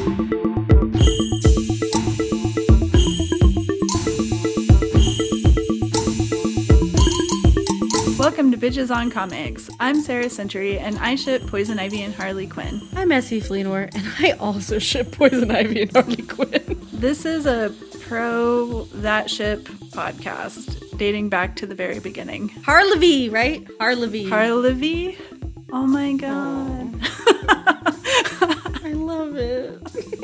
Welcome to Bitches on Comics. I'm Sarah Century, and I ship Poison Ivy and Harley Quinn. I'm Essie Fleenor, and I also ship Poison Ivy and Harley Quinn. This is a pro that ship podcast dating back to the very beginning. Harlevy, right? Harlevy. Harlevy? Oh my god. Oh. I love it.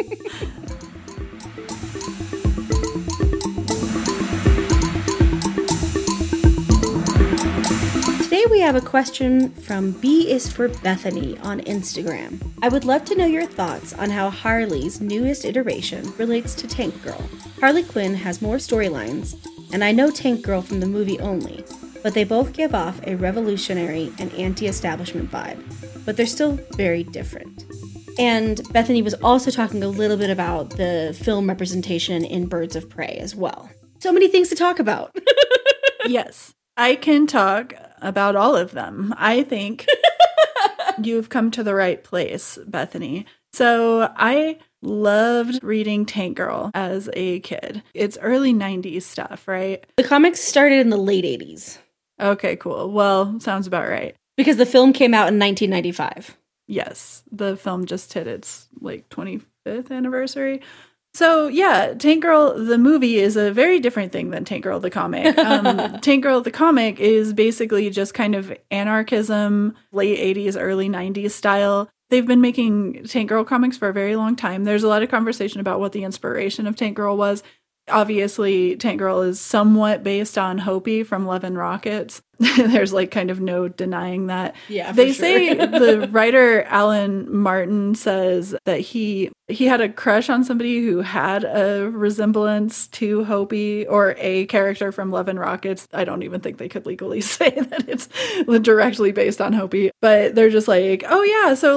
Today we have a question from B is for Bethany on Instagram. I would love to know your thoughts on how Harley's newest iteration relates to Tank Girl. Harley Quinn has more storylines, and I know Tank Girl from the movie only, but they both give off a revolutionary and anti-establishment vibe, but they're still very different. And Bethany was also talking a little bit about the film representation in Birds of Prey as well. So many things to talk about. Yes, I can talk about all of them. I think you've come to the right place, Bethany. So I loved reading Tank Girl as a kid. It's early 90s stuff, right? The comics started in the late 80s. Okay, cool. Well, sounds about right. Because the film came out in 1995. Yes, the film just hit its 25th anniversary. So yeah, Tank Girl, the movie, is a very different thing than Tank Girl, the comic. Tank Girl, the comic, is basically just kind of anarchism, late 80s, early 90s style. They've been making Tank Girl comics for a very long time. There's a lot of conversation about what the inspiration of Tank Girl was. Obviously, Tank Girl is somewhat based on Hopi from Love and Rockets. There's kind of no denying that. Yeah, they say the writer Alan Martin says that he had a crush on somebody who had a resemblance to Hopi or a character from Love and Rockets. I don't even think they could legally say that it's directly based on Hopi, but they're just like, oh yeah, so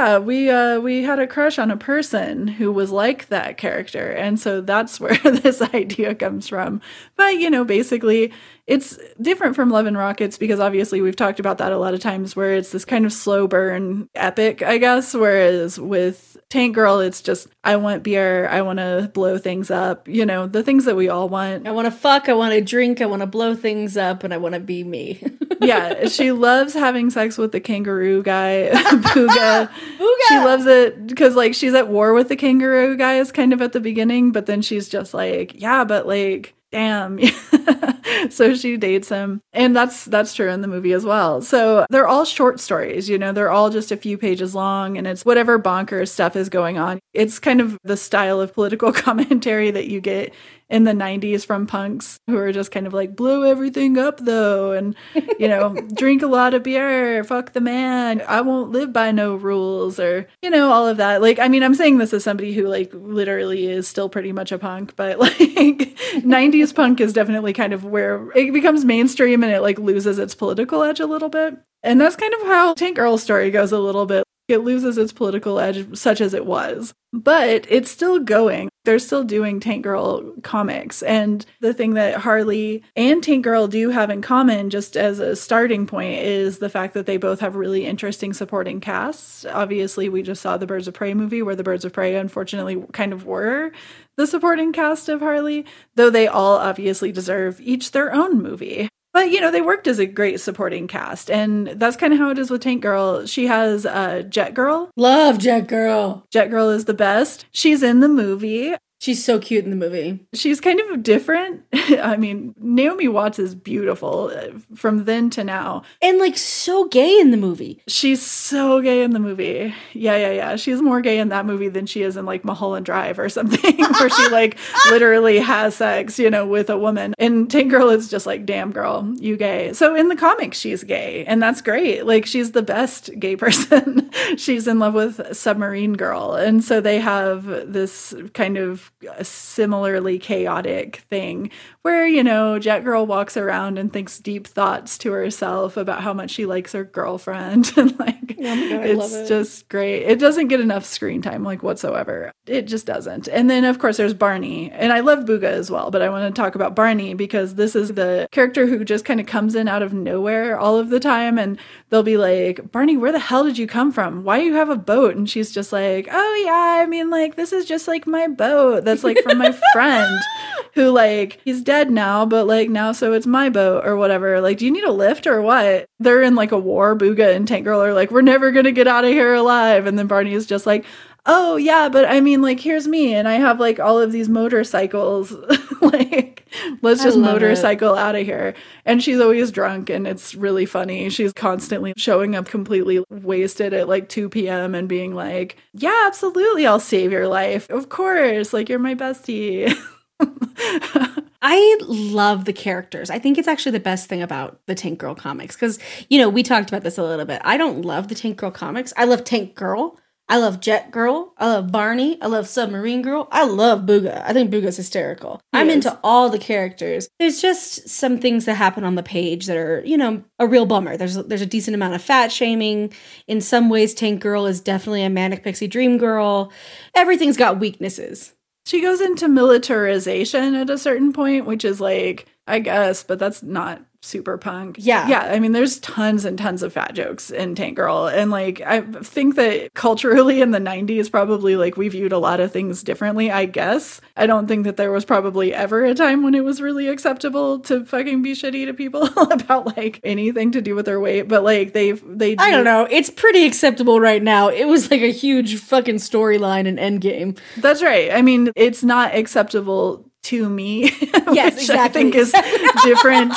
we had a crush on a person who was like that character, and so that's where this idea comes from. But basically, it's different from Love and Rockets because obviously we've talked about that a lot of times where it's this kind of slow burn epic, I guess, whereas with Tank Girl, it's just, I want beer, I want to blow things up, the things that we all want. I want to fuck, I want to drink, I want to blow things up, and I want to be me. Yeah, she loves having sex with the kangaroo guy, Booga. She loves it because, she's at war with the kangaroo guys kind of at the beginning, but then she's just yeah, but damn. So she dates him. And that's true in the movie as well. So they're all short stories, they're all just a few pages long, and it's whatever bonkers stuff is going on. It's kind of the style of political commentary that you get in the 90s from punks who are just kind of blow everything up though, and drink a lot of beer, fuck the man, I won't live by no rules, or all of that. I'm saying this as somebody who literally is still pretty much a punk, but 90s punk is definitely kind of where it becomes mainstream and it loses its political edge a little bit. And that's kind of how Tank Girl's story goes a little bit. It loses its political edge, such as it was. But it's still going. They're still doing Tank Girl comics. And the thing that Harley and Tank Girl do have in common, just as a starting point, is the fact that they both have really interesting supporting casts. Obviously, we just saw the Birds of Prey movie, where the Birds of Prey, unfortunately, kind of were the supporting cast of Harley, though they all obviously deserve each their own movie. But, they worked as a great supporting cast, and that's kind of how it is with Tank Girl. She has Jet Girl. Love Jet Girl. Jet Girl is the best. She's in the movie. She's so cute in the movie. She's kind of different. Naomi Watts is beautiful from then to now. And so gay in the movie. She's so gay in the movie. Yeah. She's more gay in that movie than she is in Mulholland Drive or something, where she literally has sex, with a woman. And Tank Girl is just damn girl, you gay. So in the comics, she's gay, and that's great. She's the best gay person. She's in love with Submarine Girl. And so they have this kind of a similarly chaotic thing where, Jet Girl walks around and thinks deep thoughts to herself about how much she likes her girlfriend. And oh my God, it's just great. It doesn't get enough screen time whatsoever. It just doesn't. And then of course there's Barney, and I love Booga as well, but I want to talk about Barney because this is the character who just kind of comes in out of nowhere all of the time. And they'll be like, Barney, where the hell did you come from? Why do you have a boat? And she's just like, oh yeah, I mean, like, this is just like my boat. That's like from my friend who, like, he's dead now, but like now, so it's my boat or whatever. Like, do you need a lift or what? They're in like a war. Booga and Tank Girl are like, we're never going to get out of here alive. And then Barney is just like, oh yeah, but I mean, like, here's me and I have like all of these motorcycles. Like, let's just motorcycle out of here. And she's always drunk and it's really funny. She's constantly showing up completely wasted at like 2 p.m. and being like, yeah, absolutely, I'll save your life. Of course, like, you're my bestie. I love the characters. I think it's actually the best thing about the Tank Girl comics because, you know, we talked about this a little bit. I don't love the Tank Girl comics. I love Tank Girl. I love Jet Girl. I love Barney. I love Submarine Girl. I love Booga. I think Booga's hysterical. I'm into all the characters. There's just some things that happen on the page that are, you know, a real bummer. There's a decent amount of fat shaming. In some ways, Tank Girl is definitely a manic pixie dream girl. Everything's got weaknesses. She goes into militarization at a certain point, which is like, I guess, but that's not super punk. Yeah. Yeah. I mean, there's tons and tons of fat jokes in Tank Girl. And like, I think that culturally in the 90s, probably like we viewed a lot of things differently, I guess. I don't think that there was probably ever a time when it was really acceptable to fucking be shitty to people about like anything to do with their weight. But like they I don't know. It's pretty acceptable right now. It was like a huge fucking storyline in Endgame. That's right. I mean, it's not acceptable to me. Yes, which exactly. I think is different.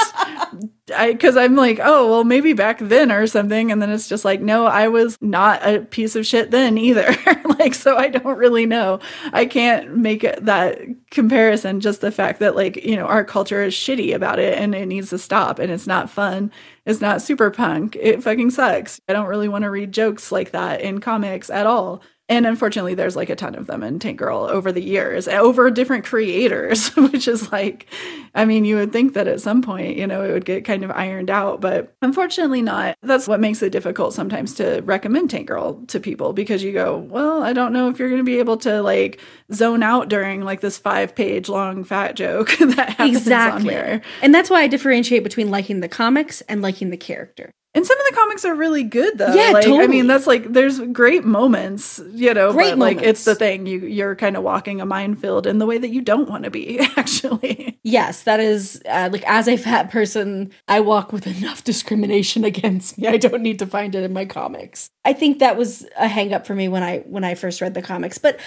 Because I'm like, oh, well, maybe back then or something. And then it's just like, no, I was not a piece of shit then either. Like, so I don't really know. I can't make that comparison. Just the fact that, like, you know, our culture is shitty about it and it needs to stop and it's not fun. It's not super punk. It fucking sucks. I don't really want to read jokes like that in comics at all. And unfortunately, there's like a ton of them in Tank Girl over the years, over different creators, which is like, I mean, you would think that at some point, you know, it would get kind of ironed out, but unfortunately not. That's what makes it difficult sometimes to recommend Tank Girl to people because you go, well, I don't know if you're going to be able to like zone out during like this 5-page long fat joke that happens on here. And that's why I differentiate between liking the comics and liking the character. And some of the comics are really good, though. Yeah, like, totally. I mean, that's like, there's great moments, you know, Great but moments. like, it's the thing. You're kind of walking a minefield in the way that you don't want to be, actually. Yes, that is, like, as a fat person, I walk with enough discrimination against me. I don't need to find it in my comics. I think that was a hang up for me when I first read the comics. But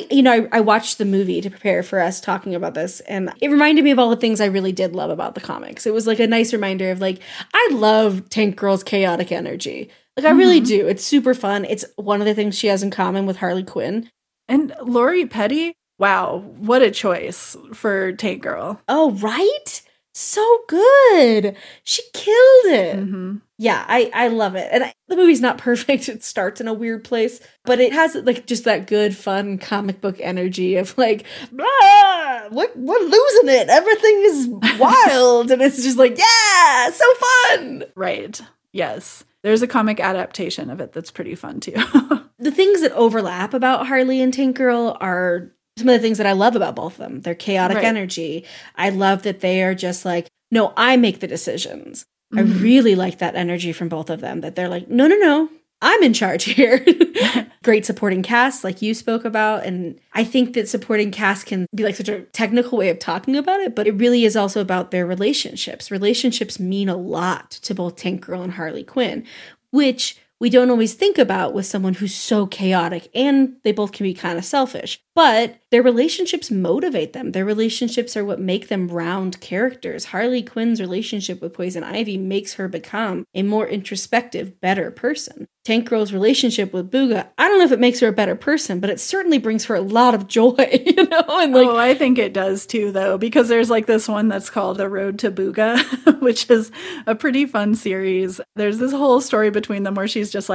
I watched the movie to prepare for us talking about this, and it reminded me of all the things I really did love about the comics. It was like a nice reminder of like, I love Tank Girl's chaotic energy. Like, I really do. It's super fun. It's one of the things she has in common with Harley Quinn. And Lori Petty, wow, what a choice for Tank Girl. Oh, right? So good. She killed it. Mm-hmm. Yeah, I love it. And the movie's not perfect. It starts in a weird place, but it has like just that good, fun comic book energy of like, blah, we're losing it. Everything is wild. And it's just like, yeah, so fun. Right. Yes. There's a comic adaptation of it that's pretty fun, too. The things that overlap about Harley and Tank Girl are some of the things that I love about both of them. Their chaotic energy. I love that they are just like, no, I make the decisions. Mm-hmm. I really like that energy from both of them, that they're like, no, I'm in charge here. Great supporting cast, like you spoke about. And I think that supporting cast can be like such a technical way of talking about it, but it really is also about their relationships. Relationships mean a lot to both Tank Girl and Harley Quinn, which we don't always think about with someone who's so chaotic, and they both can be kind of selfish. But their relationships motivate them. Their relationships are what make them round characters. Harley Quinn's relationship with Poison Ivy makes her become a more introspective, better person. Tank Girl's relationship with Booga, I don't know if it makes her a better person, but it certainly brings her a lot of joy, you know? And like, I think it does too, though, because there's like this one that's called The Road to Booga, which is a pretty fun series. There's this whole story between them where she's just like,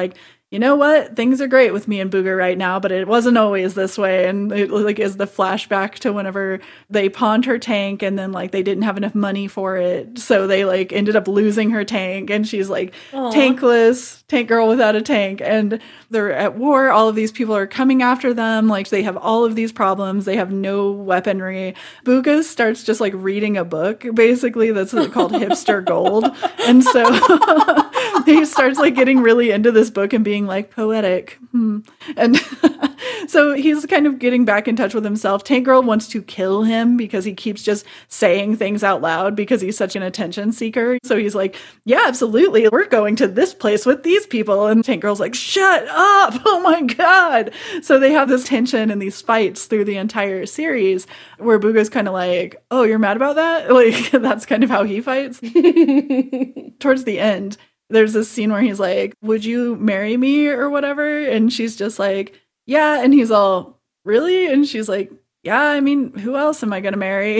you know what? Things are great with me and Booger right now, but it wasn't always this way. And it like is the flashback to whenever they pawned her tank and then like they didn't have enough money for it. So they like ended up losing her tank and she's like tankless, tank girl without a tank. And they're at war. All of these people are coming after them. Like they have all of these problems. They have no weaponry. Booga starts just like reading a book, basically, that's called Hipster Gold. And so he starts like getting really into this book and being like poetic. And so he's kind of getting back in touch with himself. Tank Girl wants to kill him because he keeps just saying things out loud because he's such an attention seeker. So he's like, yeah, absolutely. We're going to this place with these people. And Tank Girl's like, shut up. Oh my God. So they have this tension and these fights through the entire series where Booga's kind of like, oh, you're mad about that? Like, that's kind of how he fights. Towards the end, there's this scene where he's like, would you marry me or whatever? And she's just like, yeah. And he's all, really? And she's like, yeah, I mean, who else am I going to marry?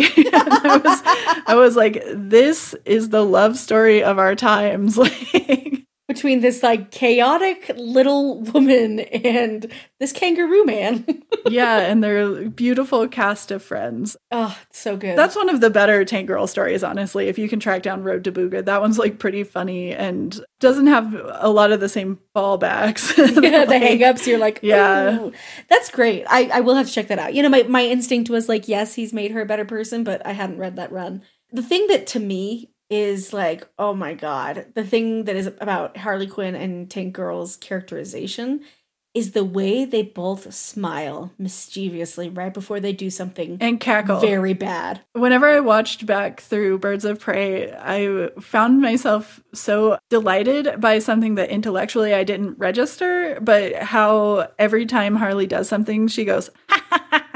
I was like, this is the love story of our times. Like, between this like chaotic little woman and this kangaroo man. Yeah, and their beautiful cast of friends. Oh, it's so good. That's one of the better Tank Girl stories, honestly. If you can track down Road to Booga, that one's like pretty funny and doesn't have a lot of the same fallbacks. Yeah, the hang-ups. You're like, yeah, ooh. That's great. I will have to check that out. You know, my instinct was like, yes, he's made her a better person, but I hadn't read that run. The thing that to me is like, oh my God, the thing that is about Harley Quinn and Tank Girl's characterization is the way they both smile mischievously right before they do something and cackle very bad. Whenever I watched back through Birds of Prey, I found myself so delighted by something that intellectually I didn't register, but how every time Harley does something, she goes, ha ha ha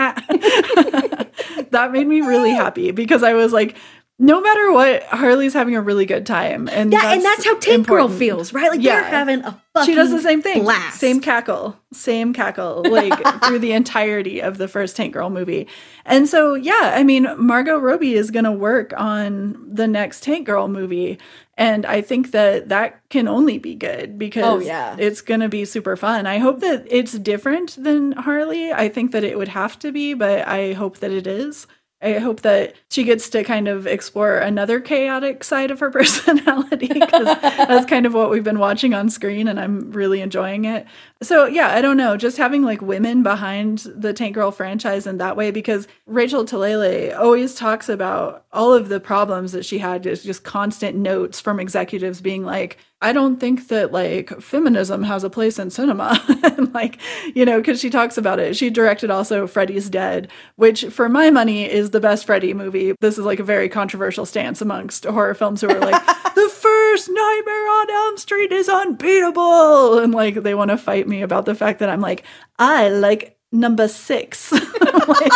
ha. That made me really happy because I was like, no matter what, Harley's having a really good time. And yeah, and that's how Tank Girl feels, right? Like, they're having a fucking She does the same thing. Blast. Same cackle, like, through the entirety of the first Tank Girl movie. And so, yeah, I mean, Margot Robbie is going to work on the next Tank Girl movie. And I think that can only be good because it's going to be super fun. I hope that it's different than Harley. I think that it would have to be, but I hope that it is. I hope that she gets to kind of explore another chaotic side of her personality because that's kind of what we've been watching on screen and I'm really enjoying it. So yeah, I don't know, just having like women behind the Tank Girl franchise in that way, because Rachel Talalay always talks about all of the problems that she had, just constant notes from executives being like, I don't think that like feminism has a place in cinema. And like, you know, because she talks about it. She directed also Freddy's Dead, which for my money is the best Freddy movie. This is like a very controversial stance amongst horror films who are like, the first Nightmare on Elm Street is unbeatable. And like, they want to fight me about the fact that I'm like, I like number 6. Like,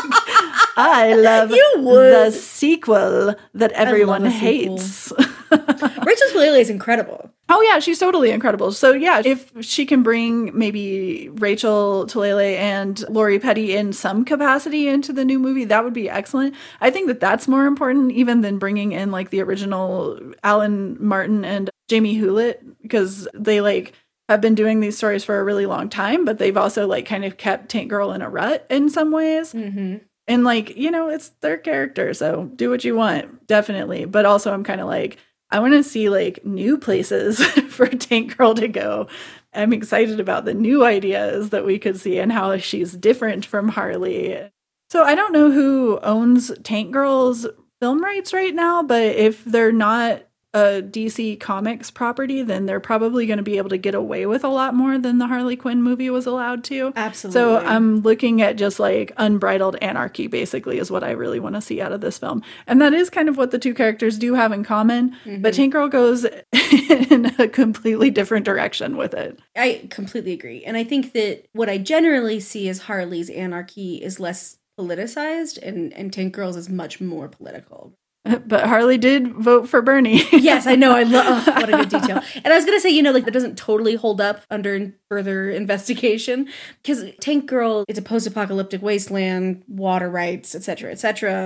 I love the sequel that everyone hates. Rachel Talalay is incredible. Oh yeah, she's totally incredible. So yeah, if she can bring maybe Rachel Talalay and Lori Petty in some capacity into the new movie, that would be excellent. I think that that's more important even than bringing in like the original Alan Martin and Jamie Hewlett, because they like have been doing these stories for a really long time, but they've also like kind of kept Tank Girl in a rut in some ways. Mm-hmm. And like, you know, it's their character, so do what you want, definitely. But also I'm kind of like, I want to see like new places for Tank Girl to go. I'm excited about the new ideas that we could see and how she's different from Harley. So I don't know who owns Tank Girl's film rights right now, but if they're not a DC Comics property, then they're probably going to be able to get away with a lot more than the Harley Quinn movie was allowed to. Absolutely. So I'm looking at just like unbridled anarchy, basically, is what I really want to see out of this film. And that is kind of what the two characters do have in common. Mm-hmm. But Tank Girl goes in a completely different direction with it. I completely agree. And I think that what I generally see as Harley's anarchy is less politicized and Tank Girl's is much more political. But Harley did vote for Bernie. Yes, I know. I love what a good detail. And I was going to say, you know, like that doesn't totally hold up under further investigation because Tank Girl is a post-apocalyptic wasteland, water rights, etc., etc.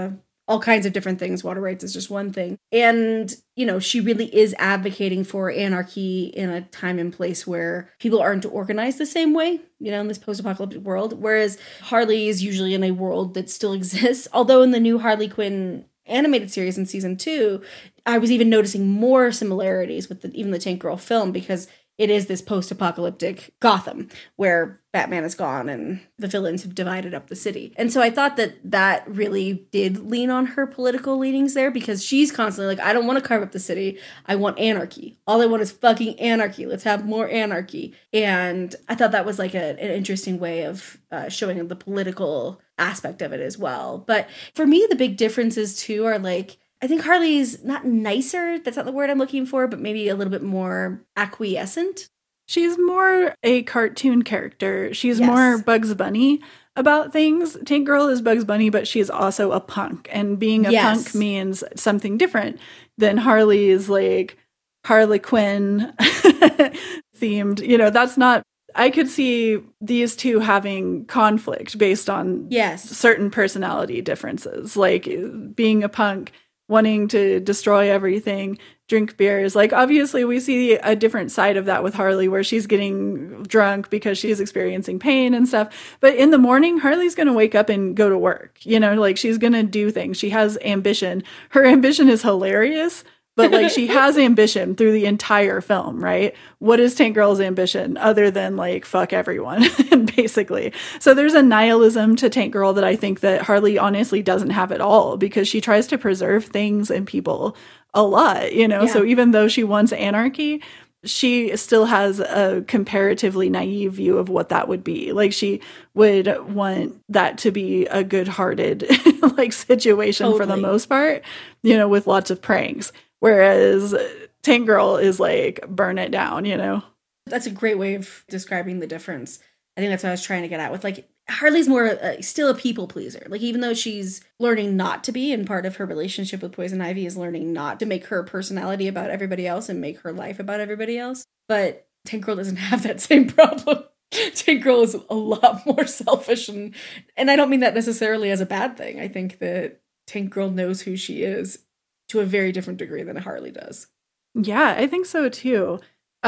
all kinds of different things. Water rights is just one thing. And, you know, she really is advocating for anarchy in a time and place where people aren't organized the same way, you know, in this post-apocalyptic world. Whereas Harley is usually in a world that still exists. Although in the new Harley Quinn animated series in season 2, I was even noticing more similarities with even the Tank Girl film, because it is this post-apocalyptic Gotham where Batman is gone and the villains have divided up the city. And so I thought that really did lean on her political leanings there, because she's constantly like, I don't want to carve up the city. I want anarchy. All I want is fucking anarchy. Let's have more anarchy. And I thought that was like an interesting way of showing the political aspect of it as well. But for me, the big differences too are like, I think Harley's not nicer, that's not the word I'm looking for, but maybe a little bit more acquiescent. She's more a cartoon character. She's more Bugs Bunny about things. Tank Girl is Bugs Bunny, but she's also a punk. And being a punk means something different than Harley's like Harley Quinn themed. You know, that's not... I could see these two having conflict based on certain personality differences. Like being a punk, wanting to destroy everything, drink beers. Like, obviously, we see a different side of that with Harley, where she's getting drunk because she's experiencing pain and stuff. But in the morning, Harley's going to wake up and go to work. You know, like, she's going to do things. She has ambition. Her ambition is hilarious, but, like, she has ambition through the entire film, right? What is Tank Girl's ambition other than, like, fuck everyone, basically? So there's a nihilism to Tank Girl that I think that Harley honestly doesn't have at all, because she tries to preserve things and people a lot, you know? Yeah. So even though she wants anarchy, she still has a comparatively naive view of what that would be. Like, she would want that to be a good-hearted, like, situation for the most part, you know, with lots of pranks. Whereas Tank Girl is like, burn it down, you know? That's a great way of describing the difference. I think that's what I was trying to get at with, like, Harley's more still a people pleaser. Like, even though she's learning not to be, and part of her relationship with Poison Ivy is learning not to make her personality about everybody else and make her life about everybody else. But Tank Girl doesn't have that same problem. Tank Girl is a lot more selfish, and I don't mean that necessarily as a bad thing. I think that Tank Girl knows who she is to a very different degree than Harley does. Yeah, I think so too.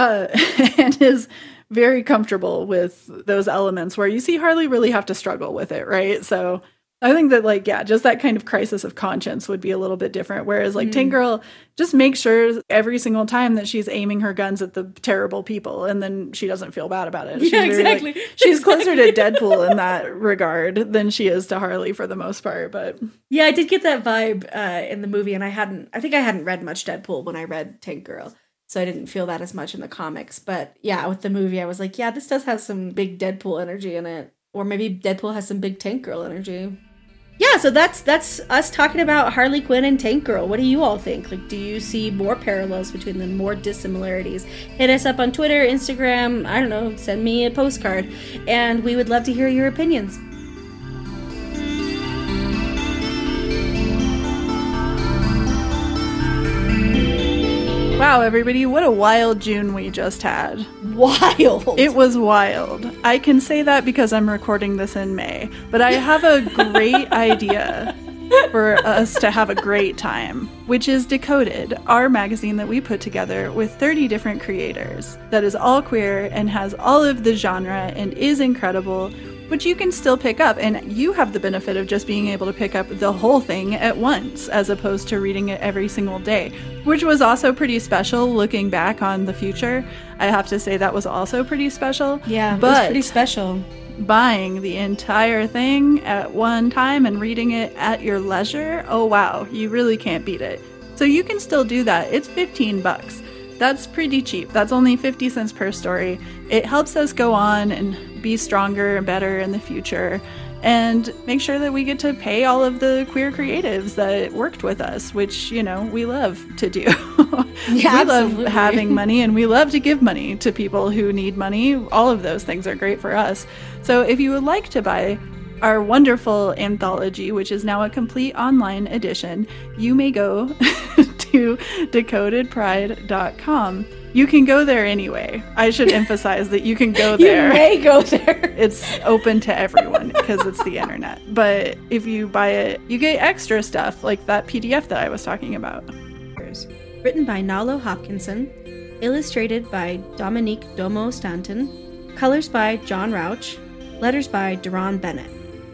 And is very comfortable with those elements where you see Harley really have to struggle with it, right? So I think that, like, yeah, just that kind of crisis of conscience would be a little bit different. Whereas, like, Tank Girl just makes sure every single time that she's aiming her guns at the terrible people, and then she doesn't feel bad about it. Yeah, exactly. Like, she's closer to Deadpool in that regard than she is to Harley for the most part. But yeah, I did get that vibe in the movie, and I think I hadn't read much Deadpool when I read Tank Girl, so I didn't feel that as much in the comics. But yeah, with the movie, I was like, yeah, this does have some big Deadpool energy in it, or maybe Deadpool has some big Tank Girl energy. Yeah, so that's us talking about Harley Quinn and Tank Girl. What do you all think? Like, do you see more parallels between them, more dissimilarities? Hit us up on Twitter, Instagram, I don't know, send me a postcard, and we would love to hear your opinions. Wow, everybody, what a wild June we just had. Wild. It was wild. I can say that because I'm recording this in May, but I have a great idea for us to have a great time, which is Decoded, our magazine that we put together with 30 different creators that is all queer and has all of the genre and is incredible, which you can still pick up, and you have the benefit of just being able to pick up the whole thing at once as opposed to reading it every single day, which was also pretty special. Looking back on the future, I have to say that was also pretty special. Yeah, but it was pretty special. Buying the entire thing at one time and reading it at your leisure, oh wow, you really can't beat it. So you can still do that. It's $15. That's pretty cheap. That's only 50 cents per story. It helps us go on and be stronger and better in the future, and make sure that we get to pay all of the queer creatives that worked with us, which, you know, we love to do. Yeah, we love having money, and we love to give money to people who need money. All of those things are great for us. So if you would like to buy our wonderful anthology, which is now a complete online edition, you may go to decodedpride.com. You can go there anyway. I should emphasize that you can go there. You may go there. It's open to everyone because it's the internet. But if you buy it, you get extra stuff like that PDF that I was talking about. Written by Nalo Hopkinson, illustrated by Dominique Domo Stanton, colors by John Rauch, letters by Deron Bennett.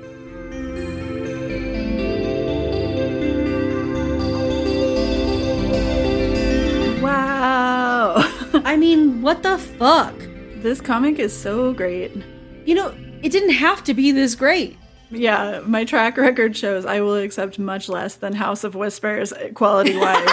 Wow. I mean, what the fuck? This comic is so great. You know, it didn't have to be this great. Yeah, my track record shows I will accept much less than House of Whispers quality-wise.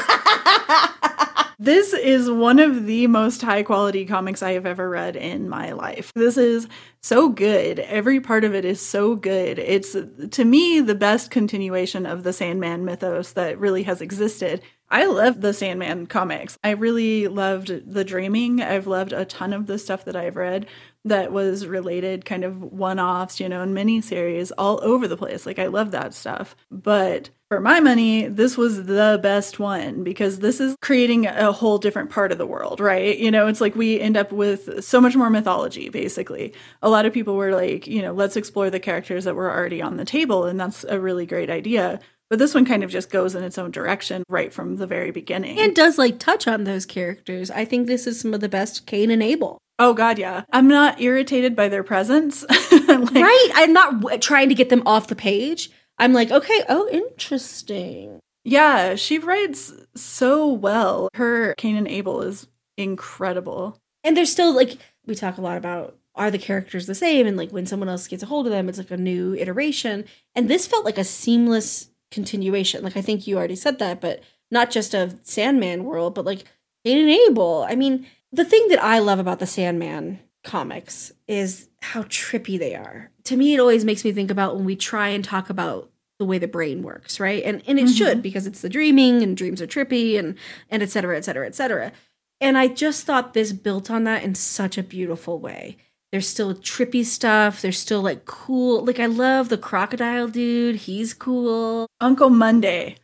This is one of the most high-quality comics I have ever read in my life. This is so good. Every part of it is so good. It's, to me, the best continuation of the Sandman mythos that really has existed. I love the Sandman comics. I really loved The Dreaming. I've loved a ton of the stuff that I've read that was related, kind of one-offs, you know, and miniseries all over the place. Like, I love that stuff. But for my money, this was the best one because this is creating a whole different part of the world, right? You know, it's like we end up with so much more mythology, basically. A lot of people were like, you know, let's explore the characters that were already on the table, and that's a really great idea. But this one kind of just goes in its own direction right from the very beginning. And does, like, touch on those characters. I think this is some of the best Cain and Abel. Oh, God, yeah. I'm not irritated by their presence. Right? I'm not trying to get them off the page. I'm like, okay, oh, interesting. Yeah, she writes so well. Her Cain and Abel is incredible. And there's still, like, we talk a lot about, are the characters the same? And, like, when someone else gets a hold of them, it's like a new iteration. And this felt like a seamless continuation. Like, I think you already said that, but not just of Sandman world, but like Cain and Abel. I mean, the thing that I love about the Sandman comics is how trippy they are. To me, it always makes me think about when we try and talk about the way the brain works, right? And it should, because it's the dreaming and dreams are trippy and et cetera, et cetera, et cetera. And I just thought this built on that in such a beautiful way. There's still trippy stuff. There's still, like, cool. Like, I love the crocodile dude. He's cool. Uncle Monday.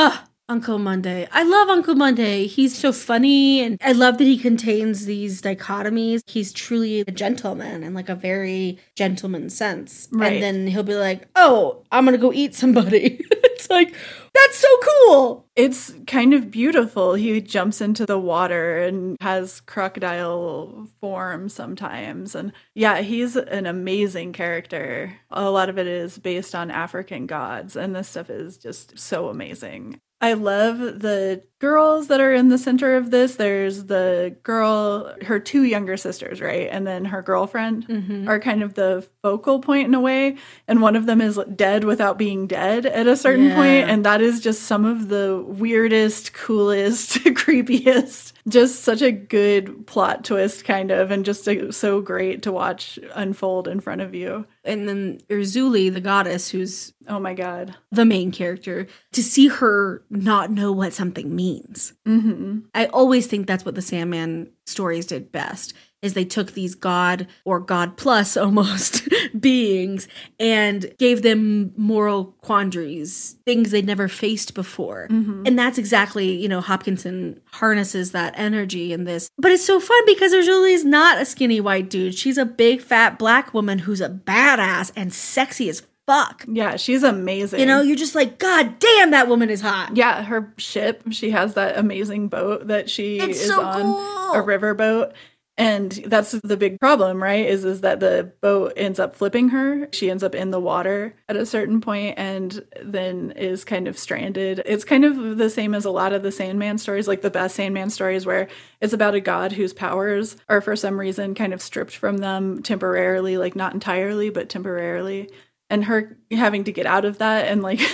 Uncle Monday. I love Uncle Monday. He's so funny. And I love that he contains these dichotomies. He's truly a gentleman in, like, a very gentleman sense. Right. And then he'll be like, oh, I'm going to go eat somebody. It's like, that's so cool. It's kind of beautiful. He jumps into the water and has crocodile form sometimes. And yeah, he's an amazing character. A lot of it is based on African gods, and this stuff is just so amazing. I love the girls that are in the center of this. There's the girl, her two younger sisters, right? And then her girlfriend are kind of the focal point in a way. And one of them is dead without being dead at a certain point. And that is just some of the weirdest, coolest, creepiest, just such a good plot twist kind of, and just so great to watch unfold in front of you. And then Urzuli, the goddess, who's, oh my God, the main character, to see her not know what something means. I always think that's what the Sandman stories did best, is they took these god or god plus almost beings and gave them moral quandaries, things they'd never faced before. And that's exactly, you know, Hopkinson harnesses that energy in this. But it's so fun because Urzuli's not a skinny white dude. She's a big fat black woman who's a badass and sexy as fuck. Yeah, she's amazing. You know, you're just like, God damn, that woman is hot. Yeah, her ship, she has that amazing boat that she is so on, cool. a river boat. And that's the big problem, right? Is that the boat ends up flipping her. She ends up in the water at a certain point and then is kind of stranded. It's kind of the same as a lot of the Sandman stories, like the best Sandman stories, where it's about a god whose powers are for some reason kind of stripped from them temporarily, like not entirely, but temporarily. And her having to get out of that, and like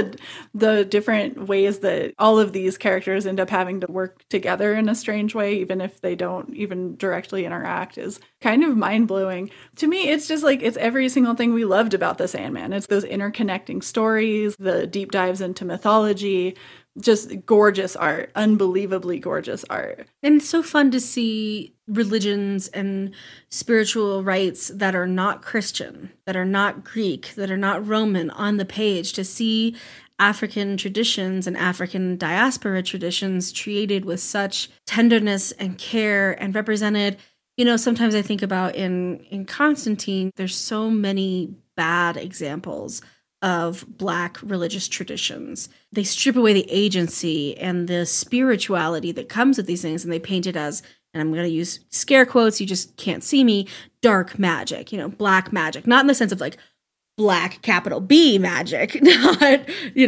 the different ways that all of these characters end up having to work together in a strange way, even if they don't even directly interact, is kind of mind-blowing. To me, it's just like, it's every single thing we loved about the Sandman. It's those interconnecting stories, the deep dives into mythology, just gorgeous art, unbelievably gorgeous art. And it's so fun to see religions and spiritual rites that are not Christian, that are not Greek, that are not Roman on the page, to see African traditions and African diaspora traditions treated with such tenderness and care and represented. Sometimes I think about in Constantine, there's so many bad examples of Black religious traditions. They strip away the agency and the spirituality that comes with these things, and they paint it as, and I'm going to use scare quotes, you just can't see me, dark magic, black magic. Not in the sense of like Black capital B magic, not,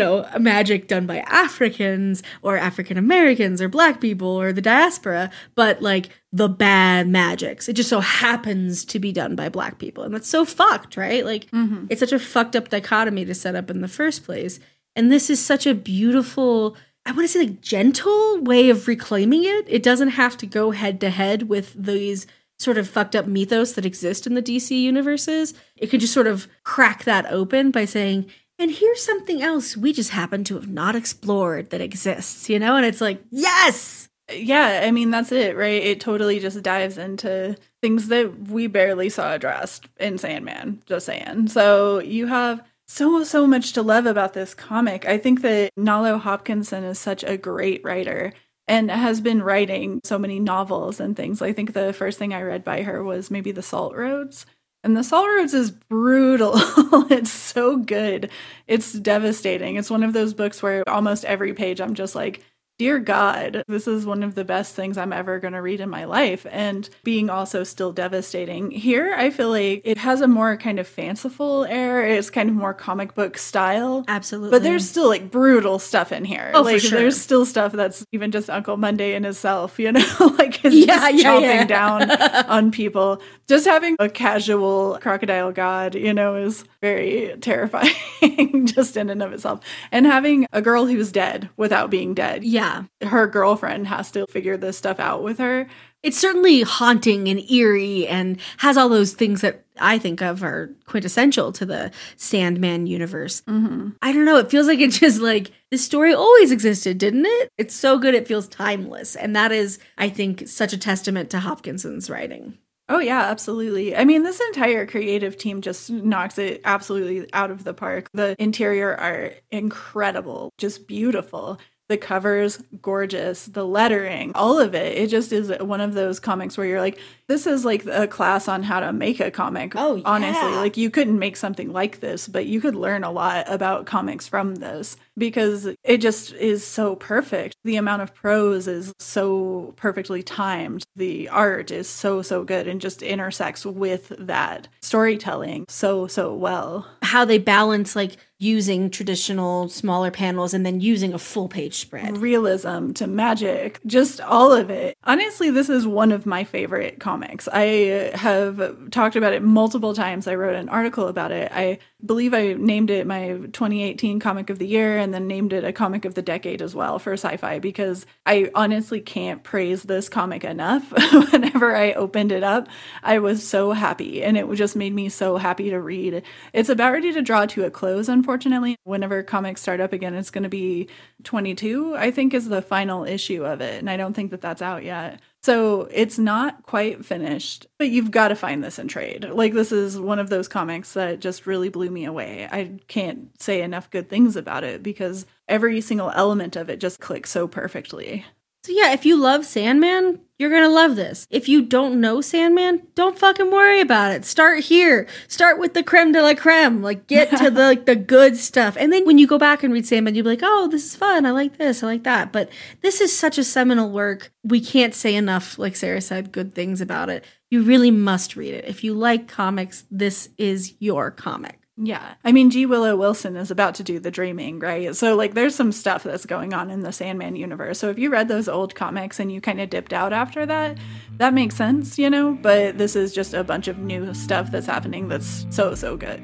magic done by Africans or African Americans or Black people or the diaspora, but like the bad magics. It just so happens to be done by Black people. And that's so fucked, right? Like, It's such a fucked up dichotomy to set up in the first place. And this is such a beautiful, I want to say like gentle way of reclaiming it. It doesn't have to go head to head with these sort of fucked up mythos that exist in the DC universes. It could just sort of crack that open by saying, and here's something else we just happen to have not explored that exists, And it's like, yes! Yeah, I mean, that's it, right? It totally just dives into things that we barely saw addressed in Sandman, just saying. So you have so much to love about this comic. I think that Nalo Hopkinson is such a great writer and has been writing so many novels and things. I think the first thing I read by her was maybe The Salt Roads. And The Salt Roads is brutal. It's so good. It's devastating. It's one of those books where almost every page I'm just like, dear God, this is one of the best things I'm ever going to read in my life. And being also still devastating. Here, I feel like it has a more kind of fanciful air. It's kind of more comic book style. Absolutely. But there's still like brutal stuff in here. Oh, like for sure. There's still stuff that's even just Uncle Monday in himself, like he's just chomping down on people. Just having a casual crocodile god, is very terrifying just in and of itself. And having a girl who's dead without being dead. Yeah. Her girlfriend has to figure this stuff out with her. It's certainly haunting and eerie and has all those things that I think of are quintessential to the Sandman universe. I don't know. It feels like it's just like this story always existed, didn't it? It's so good. It feels timeless. And that is, I think, such a testament to Hopkinson's writing. Oh, yeah, absolutely. I mean, this entire creative team just knocks it absolutely out of the park. The interior art, incredible, just beautiful. The covers, gorgeous. The lettering, all of it. It just is one of those comics where you're like, this is like a class on how to make a comic. Oh, yeah. Honestly, like you couldn't make something like this, but you could learn a lot about comics from this because it just is so perfect. The amount of prose is so perfectly timed. The art is so good and just intersects with that storytelling so well. How they balance like using traditional smaller panels and then using a full page spread. Realism to magic, just all of it. Honestly, this is one of my favorite comics. I have talked about it multiple times. I wrote an article about it. I believe I named it my 2018 comic of the year and then named it a comic of the decade as well for sci-fi because I honestly can't praise this comic enough. Whenever I opened it up, I was so happy and it just made me so happy to read. It's about ready to draw to a close, unfortunately. Whenever comics start up again, it's going to be 22, I think, is the final issue of it. And I don't think that that's out yet. So it's not quite finished, but you've got to find this in trade. Like, this is one of those comics that just really blew me away. I can't say enough good things about it because every single element of it just clicks so perfectly. So yeah, if you love Sandman, you're going to love this. If you don't know Sandman, don't fucking worry about it. Start here. Start with the creme de la creme. Like, get to the good stuff. And then when you go back and read Sandman, you'll be like, oh, this is fun. I like this. I like that. But this is such a seminal work. We can't say enough, like Sarah said, good things about it. You really must read it. If you like comics, this is your comic. Yeah. I mean, G. Willow Wilson is about to do The Dreaming, right? So, like, there's some stuff that's going on in the Sandman universe. So if you read those old comics and you kind of dipped out after that, that makes sense, But this is just a bunch of new stuff that's happening that's so good.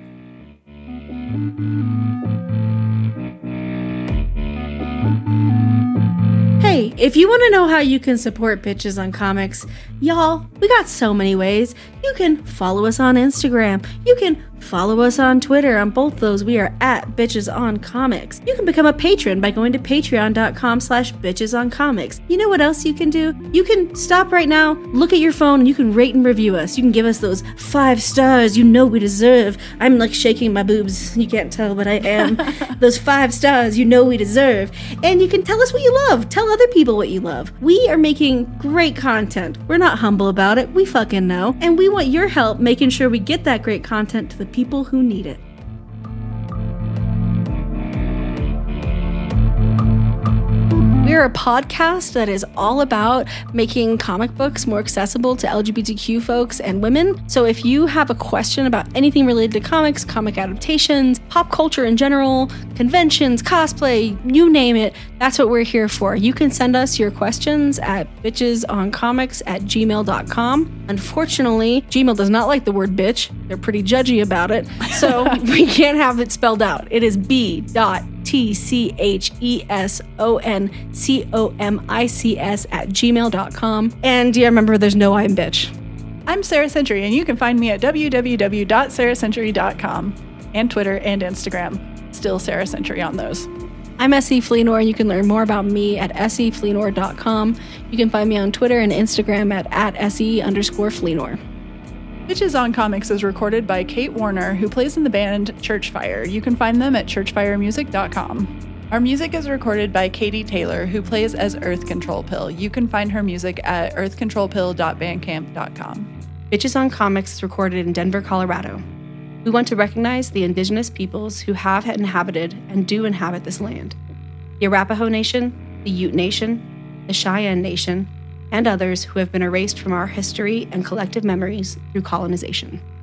Hey, if you want to know how you can support Bitches on Comics, y'all, we got so many ways. You can follow us on Instagram. You can follow us on Twitter. On both those, we are at Bitches on Comics. You can become a patron by going to patreon.com/bitchesoncomics. You know what else you can do? You can stop right now, look at your phone, and you can rate and review us. You can give us those 5 stars you know we deserve. I'm like shaking my boobs. You can't tell, but I am. Those 5 stars you know we deserve. And you can tell us what you love. Tell other people what you love. We are making great content. We're not humble about it. We fucking know. And we want your help making sure we get that great content to the people who need it. We're a podcast that is all about making comic books more accessible to LGBTQ folks and women. So if you have a question about anything related to comics, comic adaptations, pop culture in general, conventions, cosplay, you name it, that's what we're here for. You can send us your questions at bitchesoncomics@gmail.com. Unfortunately, Gmail does not like the word bitch. They're pretty judgy about it. So we can't have it spelled out. It is b.tchesoncomics@gmail.com. And yeah, remember, there's no I in bitch. I'm Sarah Century, and you can find me at www.sarahcentury.com and Twitter and Instagram. Still Sarah Century on those. I'm S.E. Fleenor, and you can learn more about me at sefleenor.com. You can find me on Twitter and Instagram at @SE_Fleenor. Bitches on Comics is recorded by Kate Warner, who plays in the band Churchfire. You can find them at churchfiremusic.com. Our music is recorded by Katie Taylor, who plays as Earth Control Pill. You can find her music at earthcontrolpill.bandcamp.com. Bitches on Comics is recorded in Denver, Colorado. We want to recognize the indigenous peoples who have inhabited and do inhabit this land. The Arapaho Nation, the Ute Nation, the Cheyenne Nation, and others who have been erased from our history and collective memories through colonization.